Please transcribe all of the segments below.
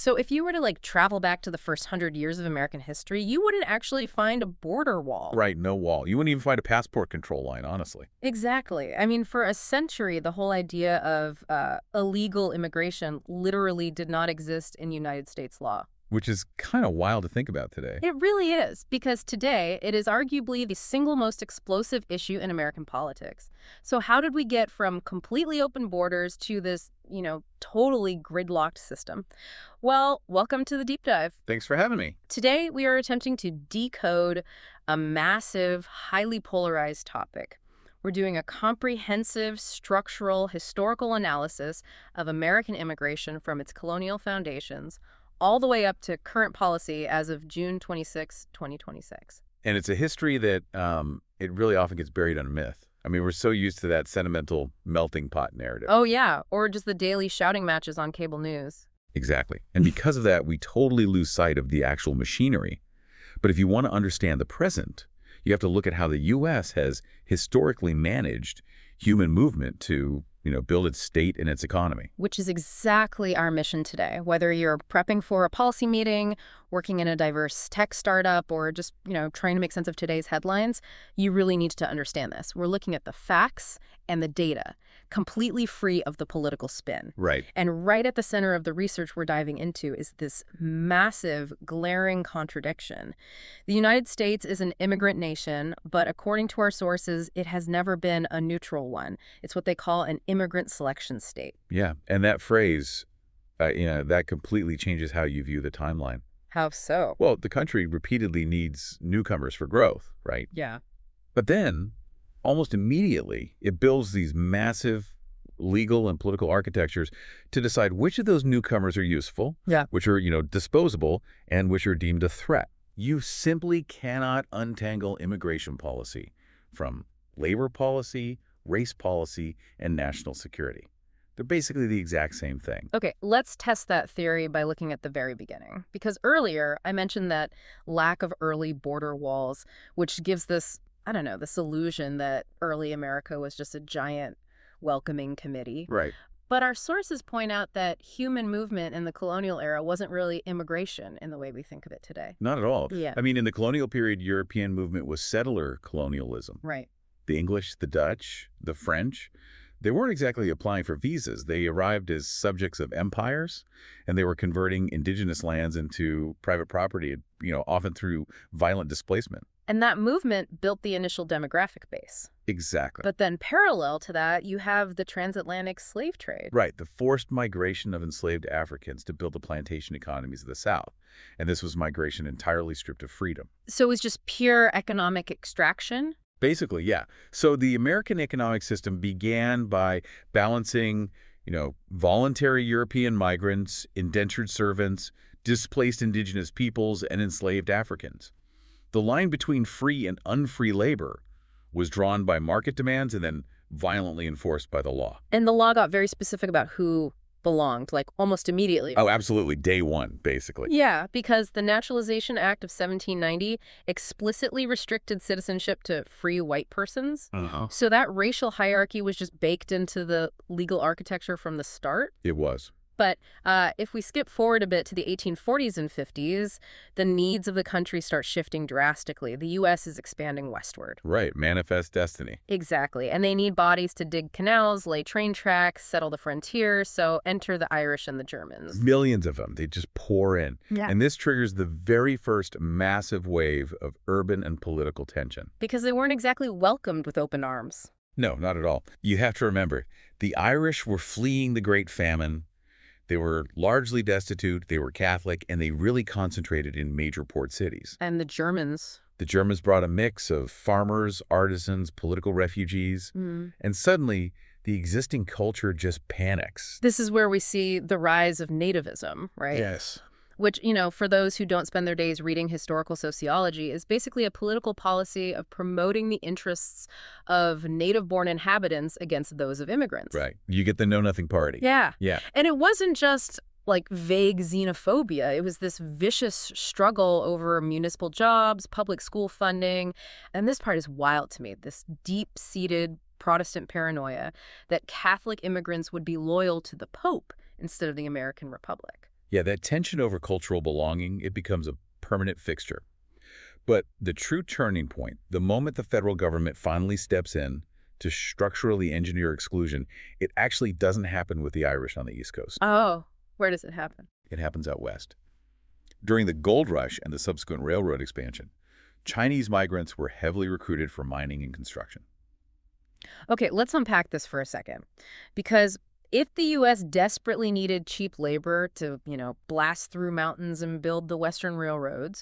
So if you were to travel back to the first 100 years of American history, you wouldn't actually find a border wall. Right, no wall. You wouldn't even find a passport control line, honestly. Exactly. I mean, for a century, the whole idea of illegal immigration literally did not exist in United States law. Which is kind of wild to think about today. It really is, because today it is arguably the single most explosive issue in American politics. So how did we get from completely open borders to this, totally gridlocked system? Well, welcome to the Deep Dive. Thanks for having me. Today we are attempting to decode a massive, highly polarized topic. We're doing a comprehensive, structural, historical analysis of American immigration from its colonial foundations all the way up to current policy as of June 26, 2026. And it's a history that it really often gets buried on a myth. I mean, we're so used to that sentimental melting pot narrative. Oh, yeah, or just the daily shouting matches on cable news. Exactly. And because of that, we totally lose sight of the actual machinery. But if you want to understand the present, you have to look at how the U.S. has historically managed human movement to build its state and its economy. Which is exactly our mission today. Whether you're prepping for a policy meeting, working in a diverse tech startup, or just, trying to make sense of today's headlines, you really need to understand this. We're looking at the facts and the data, completely free of the political spin. Right. And right at the center of the research we're diving into is this massive, glaring contradiction. The United States is an immigrant nation, but according to our sources, it has never been a neutral one. It's what they call an immigrant selection state. Yeah, and that phrase, that completely changes how you view the timeline. How so? Well, the country repeatedly needs newcomers for growth, right? Yeah. But then, almost immediately, it builds these massive legal and political architectures to decide which of those newcomers are useful, which are, disposable, and which are deemed a threat. You simply cannot untangle immigration policy from labor policy, race policy, and national security. They're basically the exact same thing. Okay, let's test that theory by looking at the very beginning. Because earlier, I mentioned that lack of early border walls, which gives this, this illusion that early America was just a giant welcoming committee. Right. But our sources point out that human movement in the colonial era wasn't really immigration in the way we think of it today. Not at all. Yeah. I mean, in the colonial period, European movement was settler colonialism. Right. The English, the Dutch, the French, they weren't exactly applying for visas. They arrived as subjects of empires, and they were converting indigenous lands into private property, often through violent displacement. And that movement built the initial demographic base. Exactly. But then parallel to that, you have the transatlantic slave trade. Right, the forced migration of enslaved Africans to build the plantation economies of the South. And this was migration entirely stripped of freedom. So it was just pure economic extraction? Basically, yeah. So the American economic system began by balancing, voluntary European migrants, indentured servants, displaced indigenous peoples, and enslaved Africans. The line between free and unfree labor was drawn by market demands and then violently enforced by the law. And the law got very specific about who belonged, almost immediately. Oh, absolutely. Day one, basically. Yeah, because the Naturalization Act of 1790 explicitly restricted citizenship to free white persons. So that racial hierarchy was just baked into the legal architecture from the start. It was. But if we skip forward a bit to the 1840s and 50s, the needs of the country start shifting drastically. The U.S. is expanding westward. Right. Manifest destiny. Exactly. And they need bodies to dig canals, lay train tracks, settle the frontier. So enter the Irish and the Germans. Millions of them. They just pour in. Yeah. And this triggers the very first massive wave of urban and political tension. Because they weren't exactly welcomed with open arms. No, not at all. You have to remember, the Irish were fleeing the Great Famine. They were largely destitute, they were Catholic, and they really concentrated in major port cities. And the Germans. The Germans brought a mix of farmers, artisans, political refugees, and suddenly the existing culture just panics. This is where we see the rise of nativism, right? Yes. Which, for those who don't spend their days reading historical sociology, is basically a political policy of promoting the interests of native-born inhabitants against those of immigrants. Right. You get the Know-Nothing Party. Yeah. Yeah. And it wasn't just vague xenophobia. It was this vicious struggle over municipal jobs, public school funding. And this part is wild to me, this deep-seated Protestant paranoia that Catholic immigrants would be loyal to the Pope instead of the American Republic. Yeah, that tension over cultural belonging, it becomes a permanent fixture. But the true turning point, the moment the federal government finally steps in to structurally engineer exclusion, it actually doesn't happen with the Irish on the East Coast. Oh, where does it happen? It happens out west. During the gold rush and the subsequent railroad expansion, Chinese migrants were heavily recruited for mining and construction. Okay, let's unpack this for a second. Because if the U.S. desperately needed cheap labor to, blast through mountains and build the Western railroads,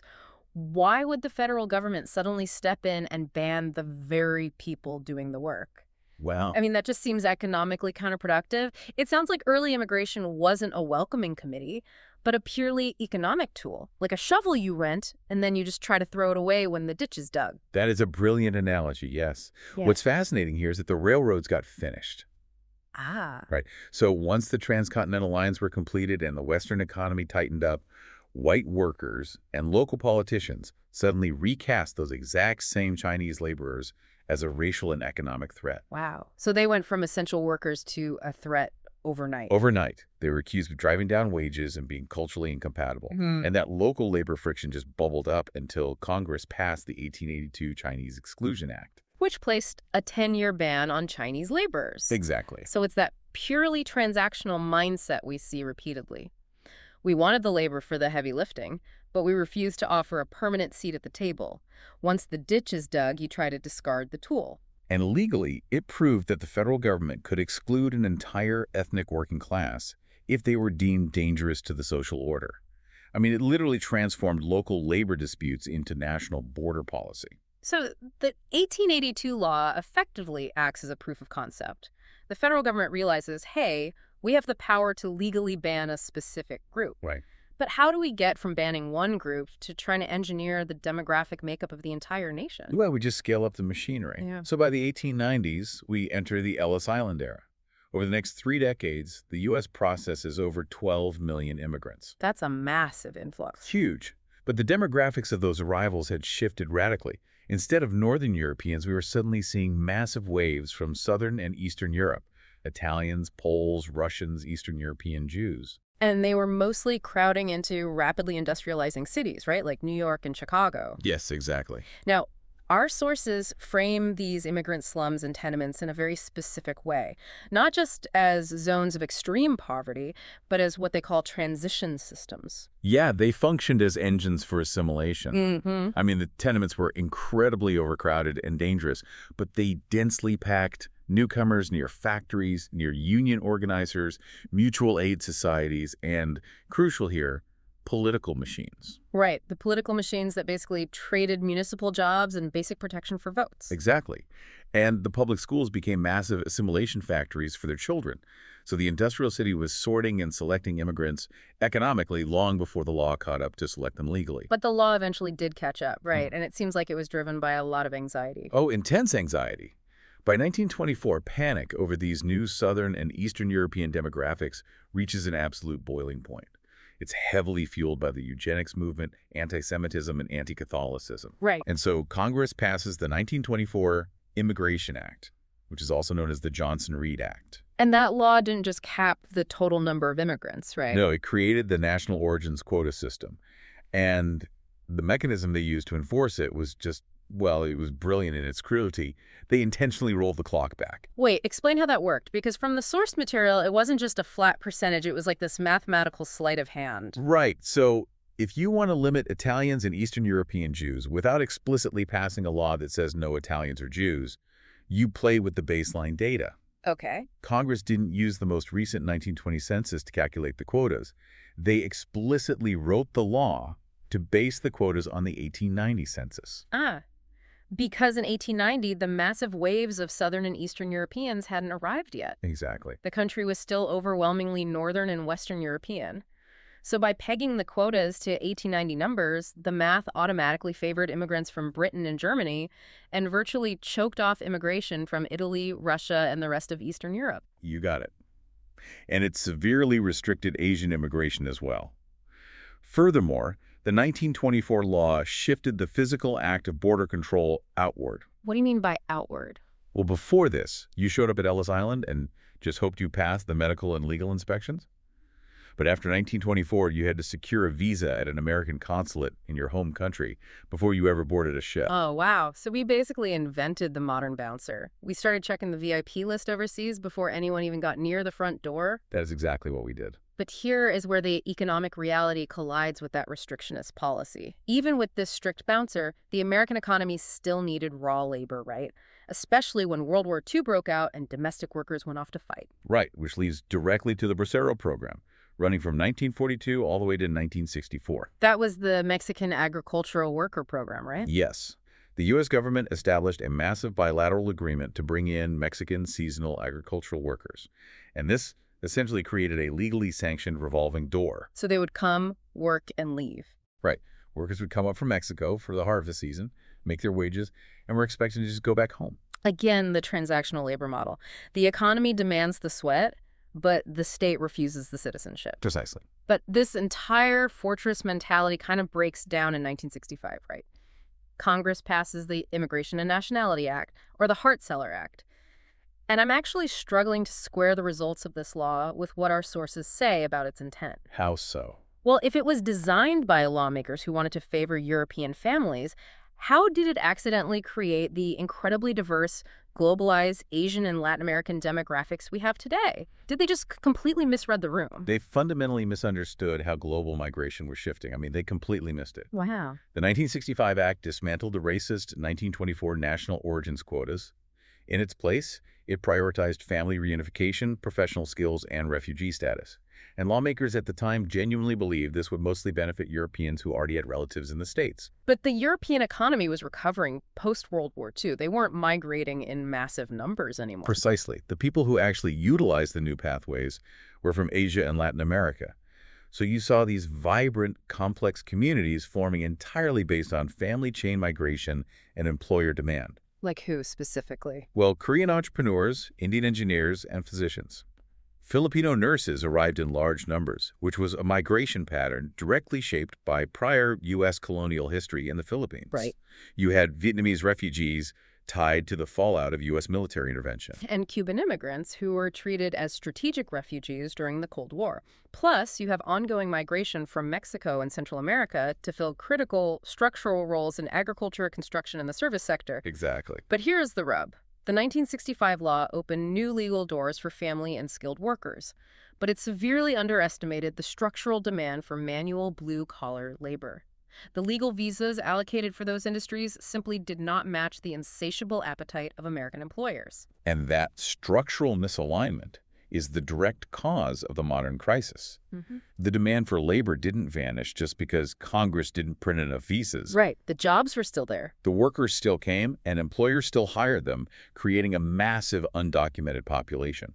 why would the federal government suddenly step in and ban the very people doing the work? Wow. I mean, that just seems economically counterproductive. It sounds like early immigration wasn't a welcoming committee, but a purely economic tool, like a shovel you rent, and then you just try to throw it away when the ditch is dug. That is a brilliant analogy, yes. Yeah. What's fascinating here is that the railroads got finished. Ah. Right. So once the transcontinental lines were completed and the Western economy tightened up, white workers and local politicians suddenly recast those exact same Chinese laborers as a racial and economic threat. Wow. So they went from essential workers to a threat overnight. Overnight, they were accused of driving down wages and being culturally incompatible. And that local labor friction just bubbled up until Congress passed the 1882 Chinese Exclusion Act. Which placed a 10-year ban on Chinese laborers. Exactly. So it's that purely transactional mindset we see repeatedly. We wanted the labor for the heavy lifting, but we refused to offer a permanent seat at the table. Once the ditch is dug, you try to discard the tool. And legally, it proved that the federal government could exclude an entire ethnic working class if they were deemed dangerous to the social order. I mean, it literally transformed local labor disputes into national border policy. So the 1882 law effectively acts as a proof of concept. The federal government realizes, hey, we have the power to legally ban a specific group. Right. But how do we get from banning one group to trying to engineer the demographic makeup of the entire nation? Well, we just scale up the machinery. Yeah. So by the 1890s, we enter the Ellis Island era. Over the next 3 decades, the U.S. processes over 12 million immigrants. That's a massive influx. Huge. But the demographics of those arrivals had shifted radically. Instead of Northern Europeans, we were suddenly seeing massive waves from Southern and Eastern Europe. Italians, Poles, Russians, Eastern European Jews. And they were mostly crowding into rapidly industrializing cities, right? Like New York and Chicago. Yes, exactly. Now, our sources frame these immigrant slums and tenements in a very specific way, not just as zones of extreme poverty, but as what they call transition systems. Yeah, they functioned as engines for assimilation. I mean, the tenements were incredibly overcrowded and dangerous, but they densely packed newcomers near factories, near union organizers, mutual aid societies, and, crucial here, political machines. Right, the political machines that basically traded municipal jobs and basic protection for votes. Exactly. And the public schools became massive assimilation factories for their children. So the industrial city was sorting and selecting immigrants economically long before the law caught up to select them legally. But the law eventually did catch up, right? And it seems like it was driven by a lot of anxiety. Oh, intense anxiety. By 1924, panic over these new Southern and Eastern European demographics reaches an absolute boiling point. It's heavily fueled by the eugenics movement, anti-Semitism, and anti-Catholicism. Right. And so Congress passes the 1924 Immigration Act, which is also known as the Johnson-Reed Act. And that law didn't just cap the total number of immigrants, right? No, it created the National Origins Quota System. And the mechanism they used to enforce it was just, well, it was brilliant in its cruelty. They intentionally rolled the clock back. Wait, explain how that worked. Because from the source material, it wasn't just a flat percentage. It was like this mathematical sleight of hand. Right. So if you want to limit Italians and Eastern European Jews without explicitly passing a law that says no Italians or Jews, you play with the baseline data. Okay. Congress didn't use the most recent 1920 census to calculate the quotas. They explicitly wrote the law to base the quotas on the 1890 census. Because in 1890, the massive waves of Southern and Eastern Europeans hadn't arrived yet. Exactly. The country was still overwhelmingly Northern and Western European. So by pegging the quotas to 1890 numbers, the math automatically favored immigrants from Britain and Germany and virtually choked off immigration from Italy, Russia, and the rest of Eastern Europe. You got it. And it severely restricted Asian immigration as well. Furthermore, the 1924 law shifted the physical act of border control outward. What do you mean by outward? Well, before this, you showed up at Ellis Island and just hoped you passed the medical and legal inspections? But after 1924, you had to secure a visa at an American consulate in your home country before you ever boarded a ship. Oh, wow. So we basically invented the modern bouncer. We started checking the VIP list overseas before anyone even got near the front door. That is exactly what we did. But here is where the economic reality collides with that restrictionist policy. Even with this strict bouncer, the American economy still needed raw labor, right? Especially when World War II broke out and domestic workers went off to fight. Right, which leads directly to the Bracero program, running from 1942 all the way to 1964. That was the Mexican Agricultural Worker Program, right? Yes. The U.S. government established a massive bilateral agreement to bring in Mexican seasonal agricultural workers. And this essentially created a legally sanctioned revolving door. So they would come, work, and leave. Right. Workers would come up from Mexico for the harvest season, make their wages, and were expected to just go back home. Again, the transactional labor model. The economy demands the sweat, but the state refuses the citizenship. Precisely. But this entire fortress mentality kind of breaks down in 1965, right? Congress passes the Immigration and Nationality Act, or the Hart-Celler Act. And I'm actually struggling to square the results of this law with what our sources say about its intent. How so? Well, if it was designed by lawmakers who wanted to favor European families, how did it accidentally create the incredibly diverse, globalized Asian and Latin American demographics we have today? Did they just completely misread the room? They fundamentally misunderstood how global migration was shifting. I mean, they completely missed it. Wow. The 1965 Act dismantled the racist 1924 national origins quotas. In its place, it prioritized family reunification, professional skills, and refugee status. And lawmakers at the time genuinely believed this would mostly benefit Europeans who already had relatives in the States. But the European economy was recovering post-World War II. They weren't migrating in massive numbers anymore. Precisely. The people who actually utilized the new pathways were from Asia and Latin America. So you saw these vibrant, complex communities forming entirely based on family chain migration and employer demand. Like who specifically? Well, Korean entrepreneurs, Indian engineers, and physicians. Filipino nurses arrived in large numbers, which was a migration pattern directly shaped by prior U.S. colonial history in the Philippines. Right. You had Vietnamese refugees tied to the fallout of U.S. military intervention. And Cuban immigrants who were treated as strategic refugees during the Cold War. Plus, you have ongoing migration from Mexico and Central America to fill critical structural roles in agriculture, construction, and the service sector. Exactly. But here's the rub. The 1965 law opened new legal doors for family and skilled workers, but it severely underestimated the structural demand for manual blue-collar labor. The legal visas allocated for those industries simply did not match the insatiable appetite of American employers. And that structural misalignment is the direct cause of the modern crisis. The demand for labor didn't vanish just because Congress didn't print enough visas. Right. The jobs were still there. The workers still came, and employers still hired them, creating a massive undocumented population.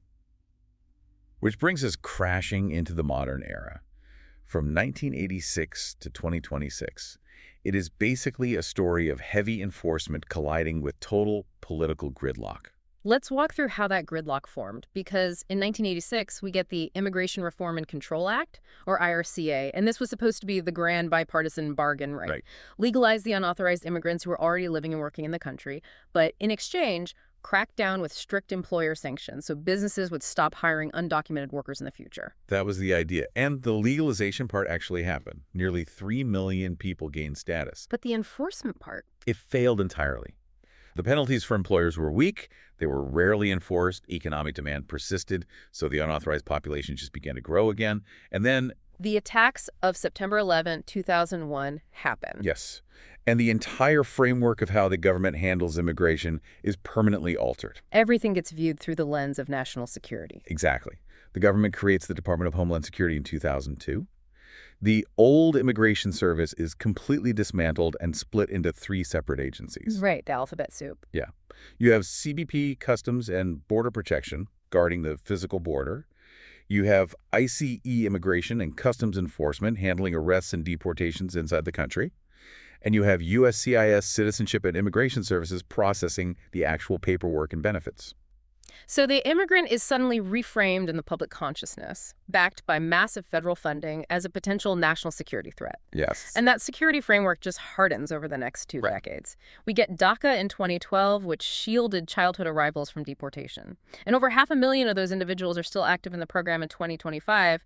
Which brings us crashing into the modern era. From 1986 to 2026, it is basically a story of heavy enforcement colliding with total political gridlock. Let's walk through how that gridlock formed, because in 1986, we get the Immigration Reform and Control Act, or IRCA, and this was supposed to be the grand bipartisan bargain, right? Legalize the unauthorized immigrants who were already living and working in the country, but in exchange, crack down with strict employer sanctions so businesses would stop hiring undocumented workers in the future. That was the idea. And the legalization part actually happened. Nearly 3 million people gained status. But the enforcement part? It failed entirely. The penalties for employers were weak, they were rarely enforced, economic demand persisted, so the unauthorized population just began to grow again. And then the attacks of September 11, 2001 happened. Yes. And the entire framework of how the government handles immigration is permanently altered. Everything gets viewed through the lens of national security. Exactly. The government creates the Department of Homeland Security in 2002. The old Immigration Service is completely dismantled and split into 3 separate agencies. Right, the alphabet soup. Yeah. You have CBP, Customs and Border Protection, guarding the physical border. You have ICE Immigration and Customs Enforcement, handling arrests and deportations inside the country. And you have USCIS Citizenship and Immigration Services processing the actual paperwork and benefits. So the immigrant is suddenly reframed in the public consciousness, backed by massive federal funding as a potential national security threat. Yes. And that security framework just hardens over the next 2 decades. We get DACA in 2012, which shielded childhood arrivals from deportation. And over 500,000 of those individuals are still active in the program in 2025.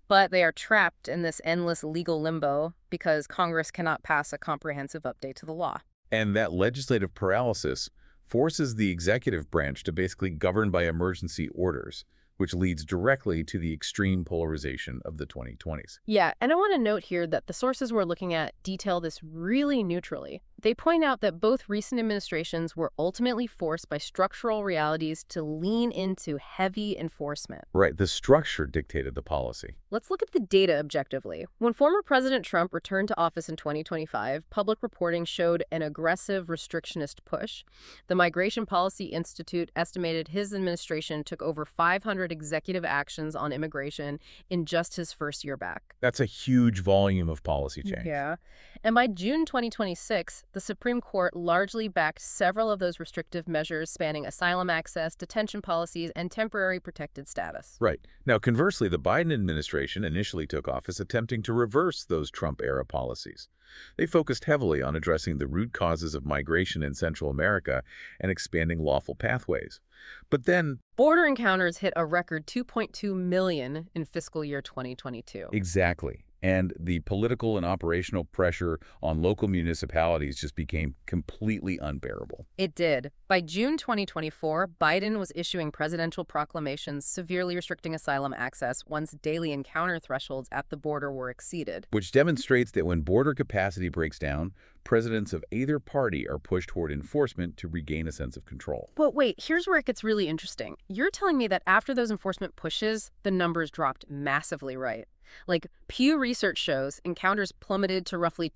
But they are trapped in this endless legal limbo because Congress cannot pass a comprehensive update to the law. And that legislative paralysis forces the executive branch to basically govern by emergency orders, which leads directly to the extreme polarization of the 2020s. Yeah, and I want to note here that the sources we're looking at detail this really neutrally. They point out that both recent administrations were ultimately forced by structural realities to lean into heavy enforcement. Right, the structure dictated the policy. Let's look at the data objectively. When former President Trump returned to office in 2025, public reporting showed an aggressive restrictionist push. The Migration Policy Institute estimated his administration took over 500 executive actions on immigration in just his first year back. That's a huge volume of policy change. Yeah. And by June 2026, the Supreme Court largely backed several of those restrictive measures spanning asylum access, detention policies, and temporary protected status. Right. Now, conversely, the Biden administration initially took office attempting to reverse those Trump-era policies. They focused heavily on addressing the root causes of migration in Central America and expanding lawful pathways. But then border encounters hit a record 2.2 million in fiscal year 2022. Exactly. And the political and operational pressure on local municipalities just became completely unbearable. It did. By June 2024, Biden was issuing presidential proclamations severely restricting asylum access once daily encounter thresholds at the border were exceeded. Which demonstrates that when border capacity breaks down, presidents of either party are pushed toward enforcement to regain a sense of control. But wait, here's where it gets really interesting. You're telling me that after those enforcement pushes, the numbers dropped massively, right? Like, Pew Research shows encounters plummeted to roughly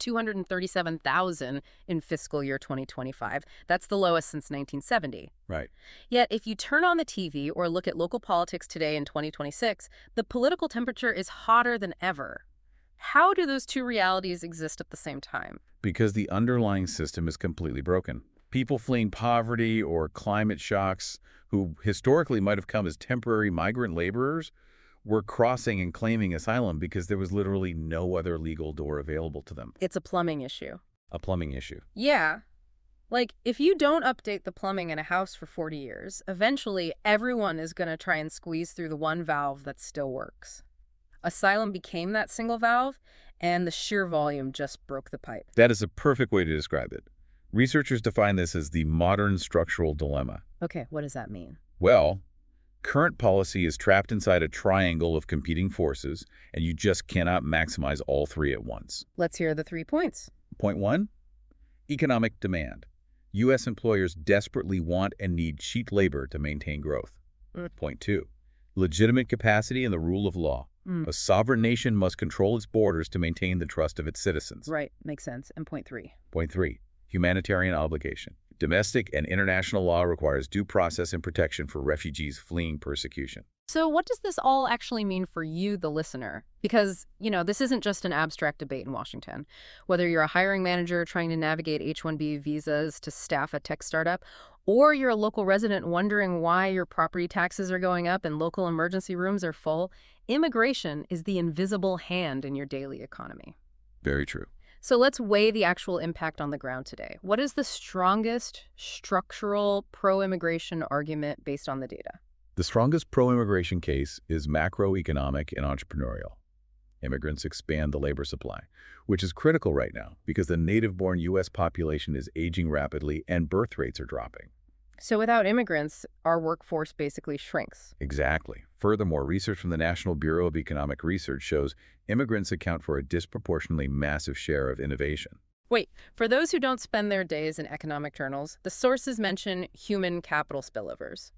237,000 in fiscal year 2025. That's the lowest since 1970. Right. Yet, if you turn on the TV or look at local politics today in 2026, the political temperature is hotter than ever. How do those two realities exist at the same time? Because the underlying system is completely broken. People fleeing poverty or climate shocks, who historically might have come as temporary migrant laborers, were crossing and claiming asylum because there was literally no other legal door available to them. It's a plumbing issue. A plumbing issue. Yeah. Like, if you don't update the plumbing in a house for 40 years, eventually everyone is going to try and squeeze through the one valve that still works. Asylum became that single valve, and the sheer volume just broke the pipe. That is a perfect way to describe it. Researchers define this as the modern structural dilemma. Okay, what does that mean? Well, current policy is trapped inside a triangle of competing forces, and you just cannot maximize all three at once. Let's hear the 3 points. Point 1, economic demand. U.S. employers desperately want and need cheap labor to maintain growth. Point 2, legitimate capacity and the rule of law. A sovereign nation must control its borders to maintain the trust of its citizens. Right, makes sense. And point 3. Point 3, humanitarian obligation. Domestic and international law requires due process and protection for refugees fleeing persecution. So what does this all actually mean for you, the listener? Because, this isn't just an abstract debate in Washington. Whether you're a hiring manager trying to navigate H-1B visas to staff a tech startup, or you're a local resident wondering why your property taxes are going up and local emergency rooms are full, immigration is the invisible hand in your daily economy. Very true. So let's weigh the actual impact on the ground today. What is the strongest structural pro-immigration argument based on the data? The strongest pro-immigration case is macroeconomic and entrepreneurial. Immigrants expand the labor supply, which is critical right now because the native-born U.S. population is aging rapidly and birth rates are dropping. So without immigrants, our workforce basically shrinks. Exactly. Furthermore, research from the National Bureau of Economic Research shows immigrants account for a disproportionately massive share of innovation. Wait, for those who don't spend their days in economic journals, the sources mention human capital spillovers.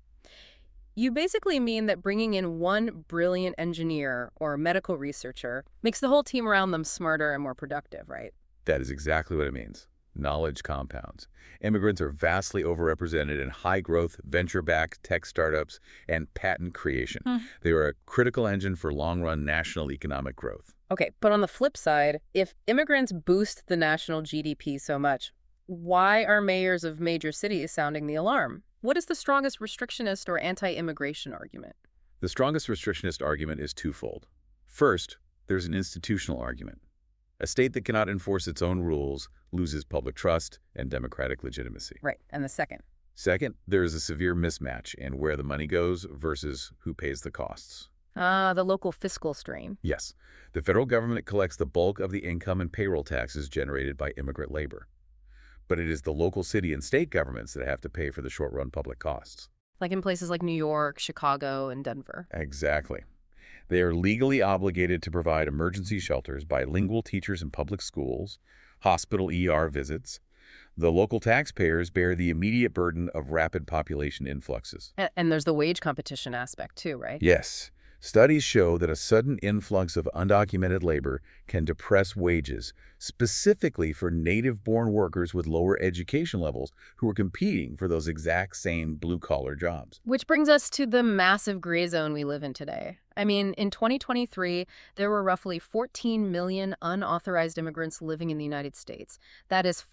You basically mean that bringing in one brilliant engineer or medical researcher makes the whole team around them smarter and more productive, right? That is exactly what it means. Knowledge compounds. Immigrants are vastly overrepresented in high-growth, venture-backed tech startups and patent creation. They are a critical engine for long-run national economic growth. Okay, but on the flip side, if immigrants boost the national GDP so much, why are mayors of major cities sounding the alarm? What is the strongest restrictionist or anti-immigration argument? The strongest restrictionist argument is twofold. First, there's an institutional argument. A state that cannot enforce its own rules loses public trust and democratic legitimacy. Right. And the second? Second, there is a severe mismatch in where the money goes versus who pays the costs. Ah, the local fiscal strain. Yes, the federal government collects the bulk of the income and payroll taxes generated by immigrant labor. But it is the local city and state governments that have to pay for the short-run public costs. Like in places like New York, Chicago, and Denver. Exactly. They are legally obligated to provide emergency shelters, bilingual teachers in public schools, hospital ER visits. The local taxpayers bear the immediate burden of rapid population influxes. And there's the wage competition aspect too, right? Yes, studies show that a sudden influx of undocumented labor can depress wages, specifically for native-born workers with lower education levels who are competing for those exact same blue-collar jobs. Which brings us to the massive gray zone we live in today. I mean, in 2023, there were roughly 14 million unauthorized immigrants living in the United States. That is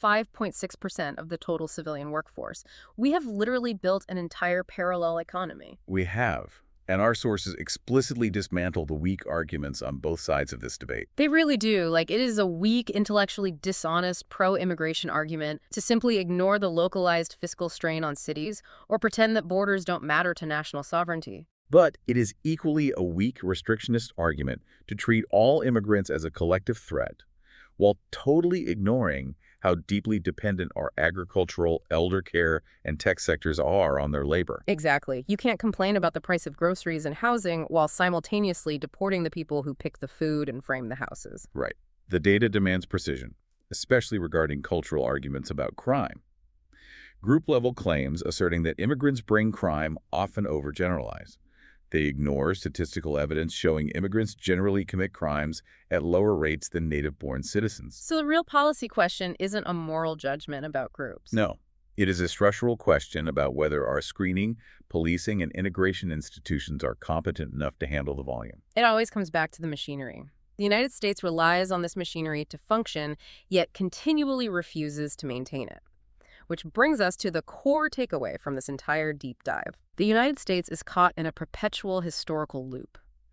5.6% of the total civilian workforce. We have literally built an entire parallel economy. We have, and our sources explicitly dismantle the weak arguments on both sides of this debate. They really do. Like, it is a weak, intellectually dishonest pro-immigration argument to simply ignore the localized fiscal strain on cities or pretend that borders don't matter to national sovereignty. But it is equally a weak restrictionist argument to treat all immigrants as a collective threat, while totally ignoring how deeply dependent our agricultural, elder care, and tech sectors are on their labor. Exactly. You can't complain about the price of groceries and housing while simultaneously deporting the people who pick the food and frame the houses. Right. The data demands precision, especially regarding cultural arguments about crime. Group-level claims asserting that immigrants bring crime often overgeneralize. They ignore statistical evidence showing immigrants generally commit crimes at lower rates than native-born citizens. So the real policy question isn't a moral judgment about groups. No, it is a structural question about whether our screening, policing, and integration institutions are competent enough to handle the volume. It always comes back to the machinery. The United States relies on this machinery to function, yet continually refuses to maintain it. Which brings us to the core takeaway from this entire deep dive. The United States is caught in a perpetual historical loop.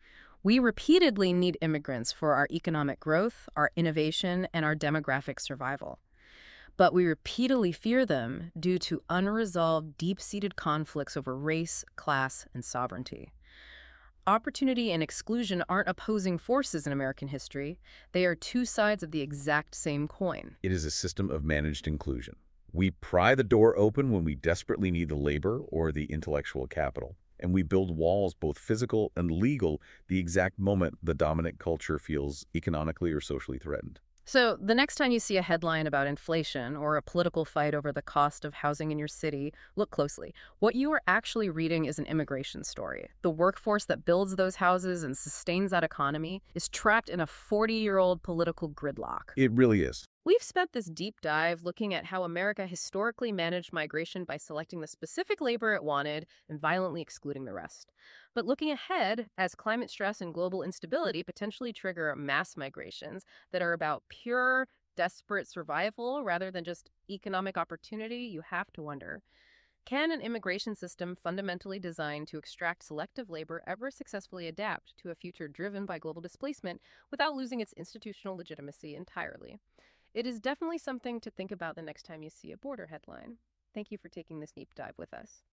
We repeatedly need immigrants for our economic growth, our innovation, and our demographic survival. But we repeatedly fear them due to unresolved, deep-seated conflicts over race, class, and sovereignty. Opportunity and exclusion aren't opposing forces in American history. They are two sides of the exact same coin. It is a system of managed inclusion. We pry the door open when we desperately need the labor or the intellectual capital, and we build walls, both physical and legal, the exact moment the dominant culture feels economically or socially threatened. So the next time you see a headline about inflation or a political fight over the cost of housing in your city, look closely. What you are actually reading is an immigration story. The workforce that builds those houses and sustains that economy is trapped in a 40-year-old political gridlock. It really is. We've spent this deep dive looking at how America historically managed migration by selecting the specific labor it wanted and violently excluding the rest. But looking ahead, as climate stress and global instability potentially trigger mass migrations that are about pure, desperate survival rather than just economic opportunity, you have to wonder, can an immigration system fundamentally designed to extract selective labor ever successfully adapt to a future driven by global displacement without losing its institutional legitimacy entirely? It is definitely something to think about the next time you see a border headline. Thank you for taking this deep dive with us.